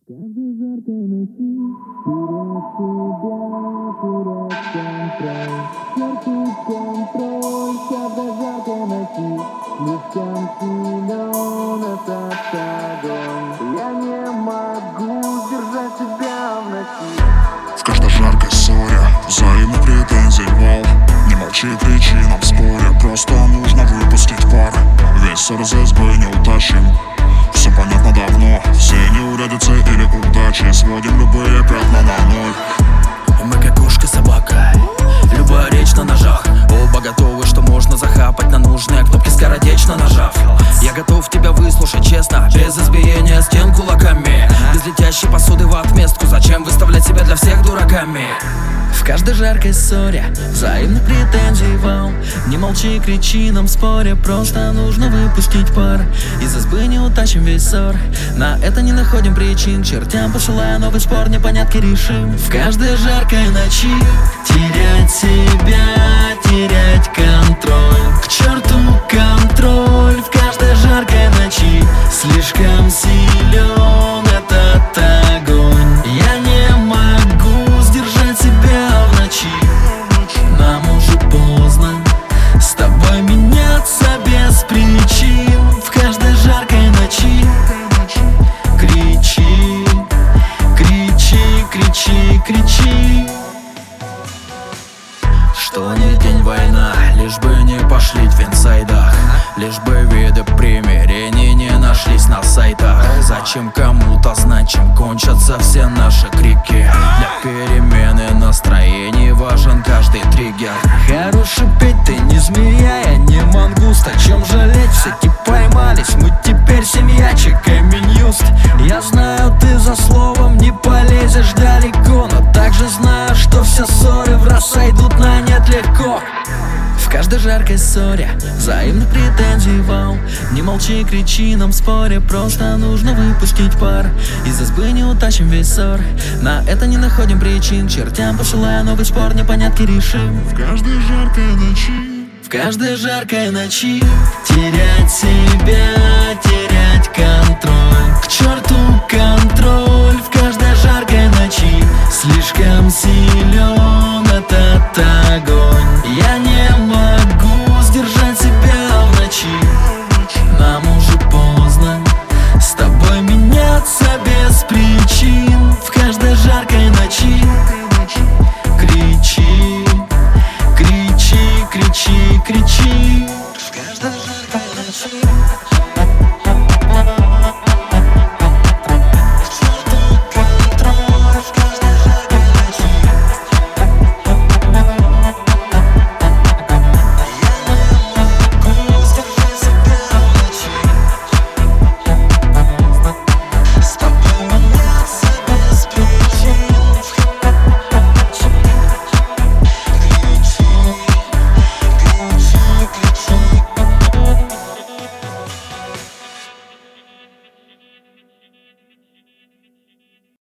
каждой жаркой ночи терять себя, терять контроль. К черту контроль, в каждой жаркой ночи слишком силен этот огонь. Я не могу сдержать себя в ночи. В каждой жаркой ссоре взаимных претензий вал. Не молчи, кричи нам в споре, просто нужно выпустить пар. Весь ссор из избы не утащим, все понятно давно. Все неурядицы или удачи сводим любые пятна на ноль. Мы как кошка собака, любая речь на ножах. Оба готовы, что можно захапать на нужные кнопки, скоротечно нажав. Я готов тебя выслушать честно, без избиения стен кулаками, без летящей посуды в отместку. Зачем выставлять себя для всех дураками? В каждой жаркой ссоре взаимных претензий вал. Не молчи, кричи нам в споре, просто нужно выпустить пар. Из избы не утащим весь ссор, на это не находим причин. Чертям посылая новый спор, непонятки решим. В каждой жаркой ночи терять себя, терять контроль. К черту контроль, в каждой жаркой ночи слишком силен этот огонь. Я не могу сдержать себя в ночи. Нам уже поздно с тобой меняться без причин. В каждой жаркой ночи кричи, кричи, кричи, кричи. Что не день война, лишь бы не пошли в инсайдах, лишь бы виды примирений не нашлись на сайтах. Зачем кому-то знать, чем кончатся все наши крики? Для перемены настроений важен каждый триггер. Хороший петь, ты не змея, я не мангуст. О чем жалеть, все поймались, мы теперь семья ЧК Минюст. Я знаю, ты за словом не полезешь далеко, но также знаю, что все ссоры враз сойдут на нет легко. В каждой жаркой ссоре взаимных претензий вал. Не молчи, кричи нам в споре, просто нужно выпустить пар. Из избы не утащим весь ссор, на это не находим причин. Чертям посылая новый спор, непонятки решим. В каждой жаркой ночи, в каждой жаркой ночи терять себя, терять контроль. К черту контроль, в каждой жаркой ночи слишком силен этот огонь. Я не могу сдержать себя в ночи. Нам уже поздно с тобой меняться без причин. В